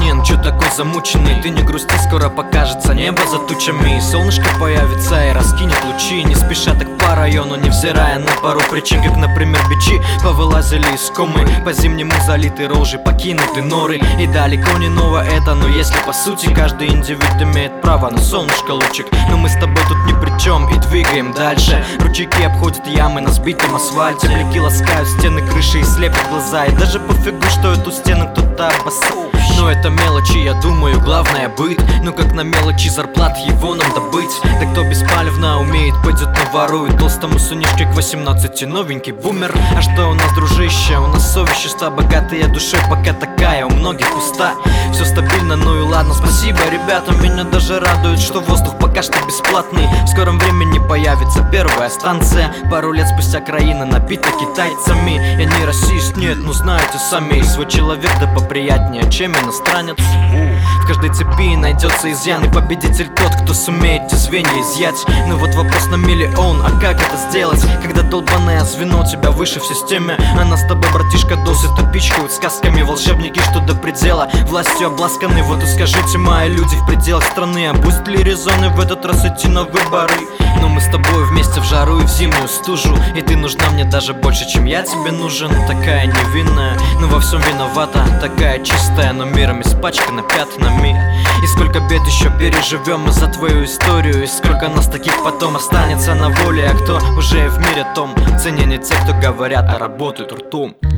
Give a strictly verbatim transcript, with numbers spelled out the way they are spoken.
Ленин, чё такой замученный? Ты не грусти, скоро покажется небо за тучами. Солнышко появится и раскинет лучи, не спеша так по району, невзирая на пару причин, как, например, бичи повылазили из комы. По-зимнему залиты рожи, покинуты норы. И далеко не ново это, но если по сути каждый индивид имеет право на солнышко лучик. Но мы с тобой тут ни при чем и двигаем дальше. Ручейки обходят ямы на сбитом асфальте, блики ласкают стены, крыши и слепят глаза. И даже пофигу, что эту стену кто-то обоссал. Но это мелочи, я думаю, главное быт. Ну как на мелочи зарплат его нам добыть. Да кто беспалевно умеет, пойдет наворует. Толстому сынишке к восемнадцати новенький бумер. А что у нас, дружище? У нас совещество богатая душа, пока такая у многих пуста. Все стабильно, ну и ладно, спасибо, ребята. Меня даже радует, что воздух пока что бесплатный. В скором времени появится первая станция. Пару лет спустя краина набита китайцами. Я не расист, нет, ну знаете сами. Свой человек да поприятнее, чем иностранец. В каждой цепи найдется изъян, и победитель тот, кто сумеет те звенья изъять. Ну вот вопрос на миллион, а как это сделать, когда долбаное звено тебя выше в системе? А нас с тобой, братишка, досыта пичкают сказками волшебники, что до предела властью обласканы. Вот и скажите, мои люди в пределах страны, а будет ли резоны в этот раз идти на выборы? Но мы с тобой вместе в жару и в зимнюю стужу, и ты нужна мне даже больше, чем я тебе нужен. Такая невинная, но во всем виновата, такая чистая, но миром испачкана пятнами. И сколько бед еще переживем мы за твою историю, и сколько нас таких потом останется на воле. А кто уже в мире том, цене не те, кто говорят, а работают ртом.